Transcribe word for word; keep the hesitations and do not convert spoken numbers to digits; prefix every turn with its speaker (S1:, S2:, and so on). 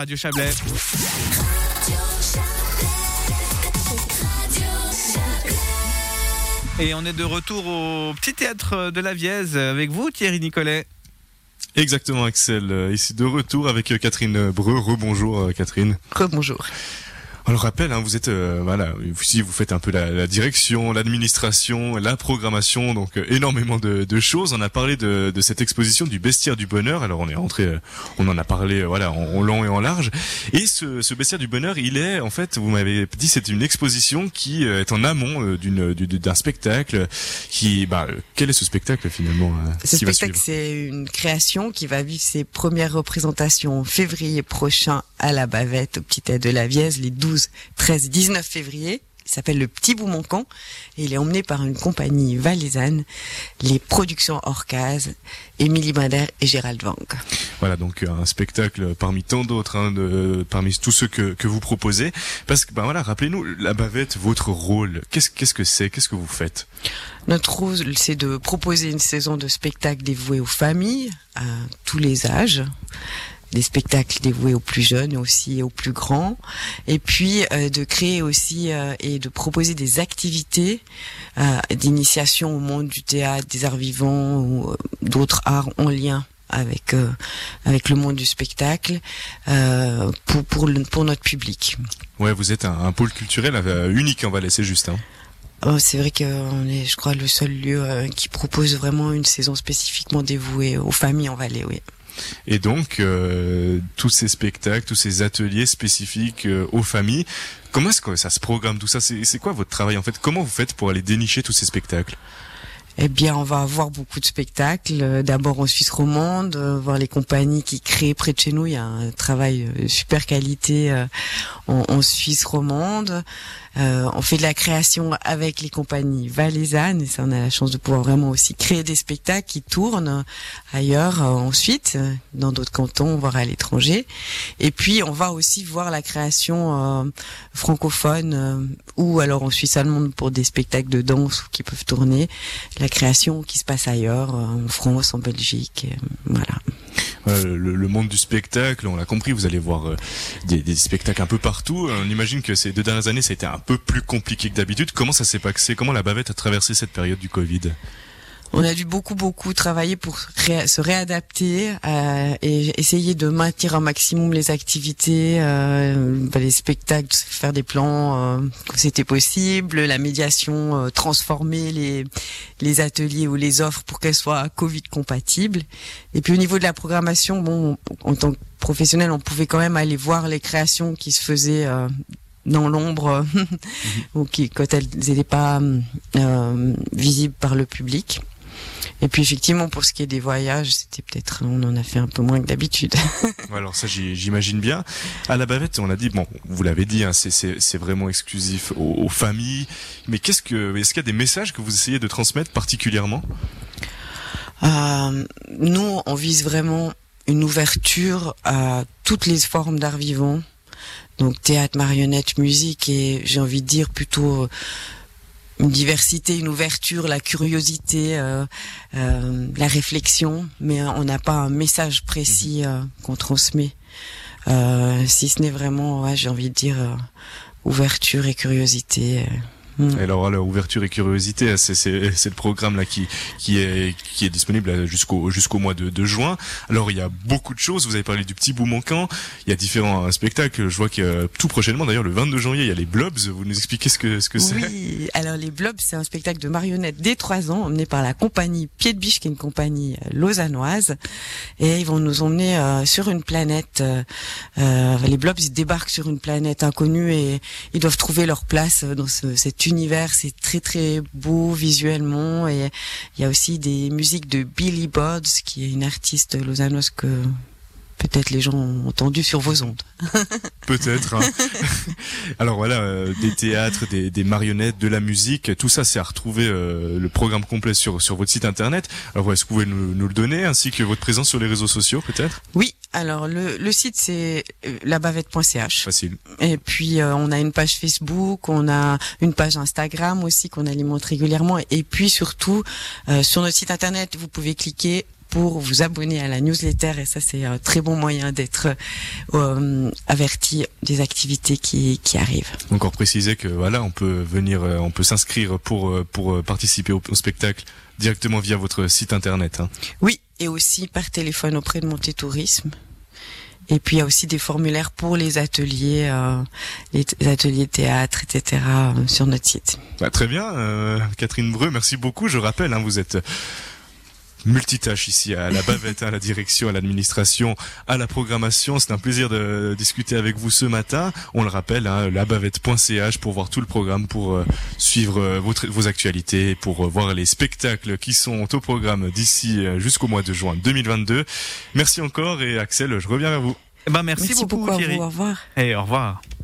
S1: Radio Chablais. Et on est de retour au Petit Théâtre de la Vièze avec vous, Thierry Nicolet.
S2: Exactement, Axel. Ici de retour avec Catherine Breu. Rebonjour, Catherine.
S3: Rebonjour.
S2: On le rappelle, hein, vous êtes, euh, voilà, si vous faites un peu la, la direction, l'administration, la programmation, donc euh, énormément de, de choses. On a parlé de, de cette exposition du Bestiaire du Bonheur. Alors on est rentré, euh, on en a parlé, euh, voilà, en, en long et en large. Et ce, ce Bestiaire du Bonheur, il est, en fait, vous m'avez dit, c'est une exposition qui euh, est en amont euh, d'une, d'un spectacle. Qui, bah, euh, quel est ce spectacle finalement euh,
S3: Ce spectacle, c'est une création qui va vivre ses premières représentations en février prochain à la Bavette, au Petit Théâtre de la Vièze, les douze, treize, dix-neuf février. Il s'appelle Le Petit Bout Manquant et il est emmené par une compagnie valaisanne, les Productions Orcaz, Émilie Binder et Gérald Wang.
S2: Voilà, donc un spectacle parmi tant d'autres, hein, de, parmi tous ceux que, que vous proposez. Parce que, ben voilà, rappelez-nous, la Bavette, votre rôle, qu'est-ce, qu'est-ce que c'est, qu'est-ce que vous faites?
S3: Notre rôle, c'est de proposer une saison de spectacles dévoués aux familles, à tous les âges. Des spectacles dévoués aux plus jeunes, aussi aux plus grands, et puis euh, de créer aussi euh, et de proposer des activités euh, d'initiation au monde du théâtre, des arts vivants ou euh, d'autres arts en lien avec euh, avec le monde du spectacle euh, pour pour le, pour notre public.
S2: Ouais, vous êtes un, un pôle culturel euh, unique en Valais, c'est juste. Hein.
S3: Oh, c'est vrai qu'on est, je crois, le seul lieu euh, qui propose vraiment une saison spécifiquement dévouée aux familles en Valais, oui.
S2: Et donc, euh, tous ces spectacles, tous ces ateliers spécifiques euh, aux familles, comment est-ce que ça se programme tout ça? C'est, c'est quoi votre travail en fait? Comment vous faites pour aller dénicher tous ces spectacles?
S3: Eh bien, on va avoir beaucoup de spectacles. D'abord en Suisse romande, voir les compagnies qui créent près de chez nous. Il y a un travail de super qualité en, en Suisse romande. Euh, on fait de la création avec les compagnies valaisannes et ça, on a la chance de pouvoir vraiment aussi créer des spectacles qui tournent ailleurs, euh, ensuite, dans d'autres cantons, voire à l'étranger. Et puis, on va aussi voir la création euh, francophone euh, ou alors en Suisse allemande pour des spectacles de danse qui peuvent tourner. La création qui se passe ailleurs, euh, en France, en Belgique, euh, voilà.
S2: Euh, le, le monde du spectacle, on l'a compris, vous allez voir euh, des, des spectacles un peu partout. On imagine que ces deux dernières années, ça a été un peu plus compliqué que d'habitude. Comment ça s'est passé? Comment la Bavette a traversé cette période du Covid?
S3: On a dû beaucoup, beaucoup travailler pour ré- se réadapter euh, et essayer de maintenir un maximum les activités, euh, les spectacles, faire des plans euh, quand c'était possible, la médiation, euh, transformer les, les ateliers ou les offres pour qu'elles soient Covid compatibles. Et puis au niveau de la programmation, bon, en tant que professionnel, on pouvait quand même aller voir les créations qui se faisaient euh, dans l'ombre mmh. ou qui, quand elles n'étaient pas euh, visibles par le public. Et puis effectivement, pour ce qui est des voyages, c'était peut-être, on en a fait un peu moins que d'habitude.
S2: Alors ça, j'imagine bien. À la Bavette, on a dit, bon, vous l'avez dit, hein, c'est, c'est, c'est vraiment exclusif aux, aux familles. Mais qu'est-ce que, est-ce qu'il y a des messages que vous essayez de transmettre particulièrement?
S3: euh, Nous, on vise vraiment une ouverture à toutes les formes d'art vivant. Donc théâtre, marionnette, musique et j'ai envie de dire plutôt une diversité, une ouverture, la curiosité, euh, euh, la réflexion, mais on n'a pas un message précis euh, qu'on transmet. Euh, si ce n'est vraiment, ouais, j'ai envie de dire, euh, ouverture et curiosité. Euh.
S2: Mmh. Alors, alors, ouverture et curiosité, c'est, c'est, c'est le programme là qui, qui est, qui est disponible jusqu'au, jusqu'au mois de, de juin. Alors, il y a beaucoup de choses. Vous avez parlé du Petit Bout Manquant. Il y a différents euh, spectacles. Je vois que tout prochainement, d'ailleurs, le vingt-deux janvier, il y a les Blobs. Vous nous expliquez ce que, ce que c'est?
S3: Oui. Alors, les Blobs, c'est un spectacle de marionnettes dès trois ans, emmené par la compagnie Pied de Biche, qui est une compagnie euh, lausannoise. Et ils vont nous emmener euh, sur une planète. Euh, euh, les Blobs, ils débarquent sur une planète inconnue et ils doivent trouver leur place dans ce, cet univers. C'est très très beau visuellement et il y a aussi des musiques de Billy Bods qui est une artiste lausannoise que peut-être les gens ont entendu sur vos ondes.
S2: Peut-être. Hein. Alors voilà, euh, des théâtres, des, des marionnettes, de la musique, tout ça c'est à retrouver euh, le programme complet sur sur votre site internet. Alors est-ce que vous pouvez nous, nous le donner ainsi que votre présence sur les réseaux sociaux peut-être?
S3: Oui. Alors le, le site c'est la bavette point c h.
S2: Facile.
S3: Et puis euh, on a une page Facebook, on a une page Instagram aussi qu'on alimente régulièrement. Et puis surtout euh, sur notre site internet vous pouvez cliquer pour vous abonner à la newsletter, et ça c'est un très bon moyen d'être euh, averti des activités qui, qui arrivent.
S2: Encore préciser que voilà, on peut venir, on peut s'inscrire pour pour participer au, au spectacle directement via votre site internet. Hein.
S3: Oui, et aussi par téléphone auprès de Monté Tourisme. Et puis il y a aussi des formulaires pour les ateliers, euh, les, t- les ateliers théâtre, et cetera euh, sur notre site.
S2: Bah, très bien, euh, Catherine Breu, merci beaucoup. Je rappelle, hein, vous êtes multitâche ici à la bavette, à la direction, à l'administration, à la programmation. C'est un plaisir de discuter avec vous ce matin. On le rappelle, hein, la bavette point c h pour voir tout le programme, pour euh, suivre euh, vos, vos actualités, pour euh, voir les spectacles qui sont au programme d'ici euh, jusqu'au mois de juin deux mille vingt-deux. Merci encore et Axel, je reviens vers vous.
S1: Eh ben merci,
S3: Merci
S1: beaucoup,
S3: beaucoup
S1: Thierry.
S3: à vous, au revoir.
S1: Et au revoir.